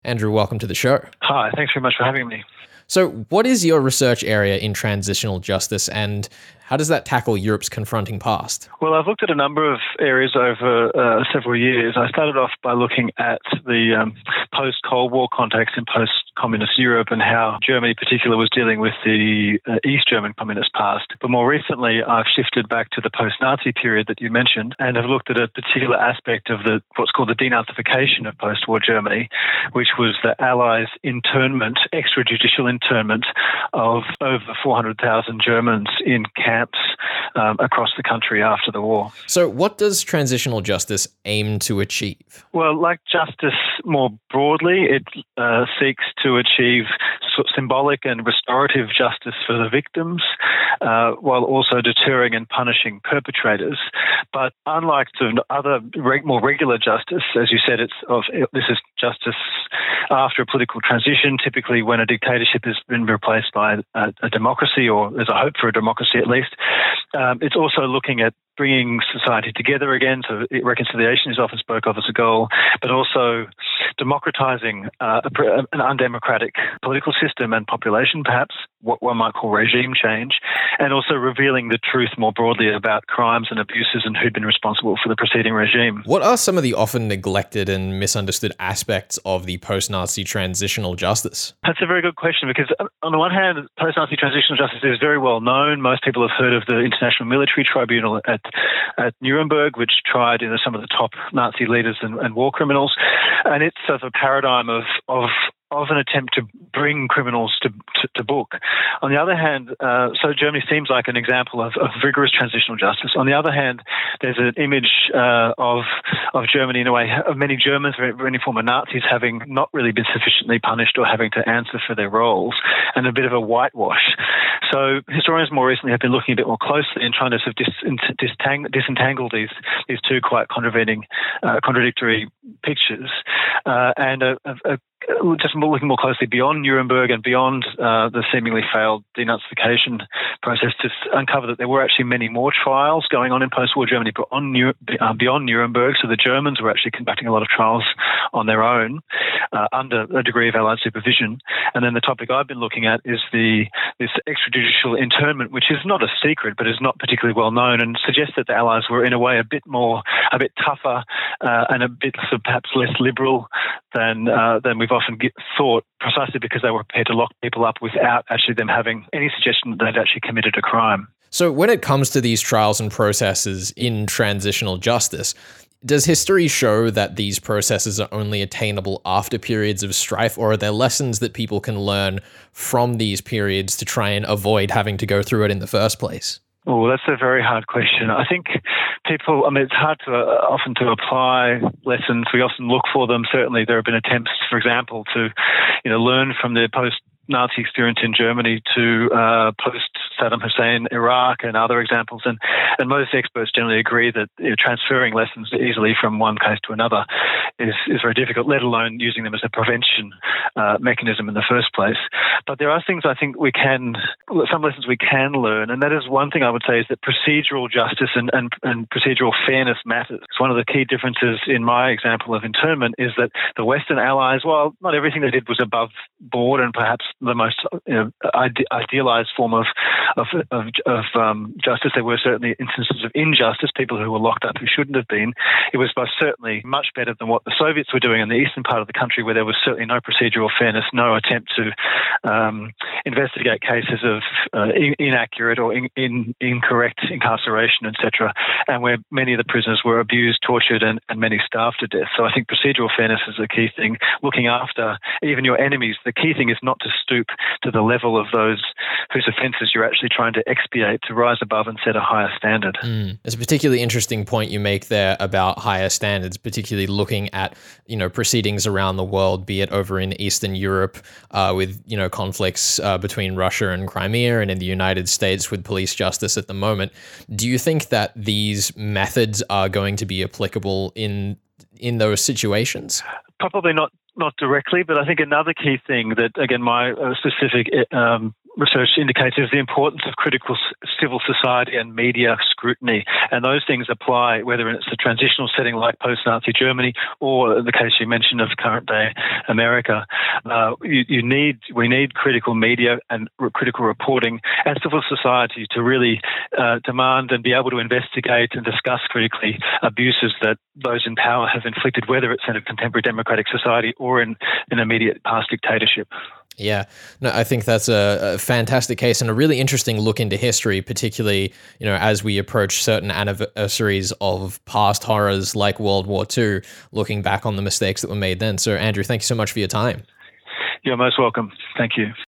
Andrew, welcome to the show. Hi, thanks very much for having me. So, what is your research area in transitional justice, and how does that tackle Europe's confronting past? Well, I've looked at a number of areas over several years. I started off by looking at the post-Cold War context in post-communist Europe and how Germany in particular was dealing with the East German communist past. But more recently, I've shifted back to the post-Nazi period that you mentioned and have looked at a particular aspect of what's called the denazification of post-war Germany, which was the Allies' internment, extrajudicial internment of over 400,000 Germans in camps across the country after the war. So what does transitional justice aim to achieve? Well, like justice more broadly, it seeks to achieve symbolic and restorative justice for the victims, while also deterring and punishing perpetrators. But unlike other more regular justice, as you said, this is justice after a political transition, typically when a dictatorship has been replaced by a democracy, or there's a hope for a democracy at least. It's also looking at bringing society together again, so reconciliation is often spoke of as a goal, but also democratizing an undemocratic political system and population, perhaps, what one might call regime change, and also revealing the truth more broadly about crimes and abuses and who'd been responsible for the preceding regime. What are some of the often neglected and misunderstood aspects of the post-Nazi transitional justice? That's a very good question, because on the one hand, post-Nazi transitional justice is very well known. Most people have heard of the International Military Tribunal at Nuremberg, which tried some of the top Nazi leaders and war criminals. And it's sort of a paradigm of an attempt to bring criminals to book. On the other hand, so Germany seems like an example of rigorous transitional justice. On the other hand, there's an image of Germany in a way, of many Germans, many former Nazis, having not really been sufficiently punished or having to answer for their roles, and a bit of a whitewash. So historians more recently have been looking a bit more closely and trying to sort of disentangle these two quite contradictory pictures, and just looking more closely beyond Nuremberg and beyond the seemingly failed denazification process to uncover that there were actually many more trials going on in post-war Germany beyond Nuremberg. So the Germans were actually conducting a lot of trials on their own under a degree of Allied supervision. And then the topic I've been looking at is this extrajudicial internment, which is not a secret but is not particularly well known, and suggests that the Allies were in a way a bit tougher and a bit perhaps less liberal than we've often thought, precisely because they were prepared to lock people up without actually them having any suggestion that they'd actually committed a crime. So when it comes to these trials and processes in transitional justice, does history show that these processes are only attainable after periods of strife, or are there lessons that people can learn from these periods to try and avoid having to go through it in the first place? Oh, that's a very hard question. I think it's hard often to apply lessons. We often look for them. Certainly there have been attempts, for example, to learn from the post-Nazi experience in Germany to post-Saddam Hussein Iraq and other examples. And most experts generally agree that transferring lessons easily from one case to another is very difficult, let alone using them as a prevention mechanism in the first place. But there are things I think some lessons we can learn, and that is one thing I would say is that procedural justice and procedural fairness matters. One of the key differences in my example of internment is that the Western Allies, while not everything they did was above board and perhaps the most idealized form of justice, there were certainly instances of injustice, people who were locked up who shouldn't have been. It was most certainly much better than what the Soviets were doing in the eastern part of the country, where there was certainly no procedural fairness, no attempt to investigate cases of inaccurate or incorrect incarceration, etc., and where many of the prisoners were abused, tortured, and many starved to death. So I think procedural fairness is a key thing. Looking after even your enemies, the key thing is not to stoop to the level of those whose offences you're actually trying to expiate, to rise above and set a higher standard. It's a particularly interesting point you make there about higher standards, particularly looking at proceedings around the world, be it over in Eastern Europe with conflicts between Russia and Crimea, and in the United States with police justice at the moment. Do you think that these methods are going to be applicable in those situations? Probably not directly, but I think another key thing that, again, my specific research indicates is the importance of critical civil society and media scrutiny. And those things apply whether it's a transitional setting like post-Nazi Germany or in the case you mentioned of current-day America. We need critical media and critical reporting and civil society to really demand and be able to investigate and discuss critically abuses that those in power have inflicted, whether it's in a contemporary democratic society or in an immediate past dictatorship. Yeah, no, I think that's a fantastic case and a really interesting look into history, particularly, as we approach certain anniversaries of past horrors like World War II, looking back on the mistakes that were made then. So, Andrew, thank you so much for your time. You're most welcome. Thank you.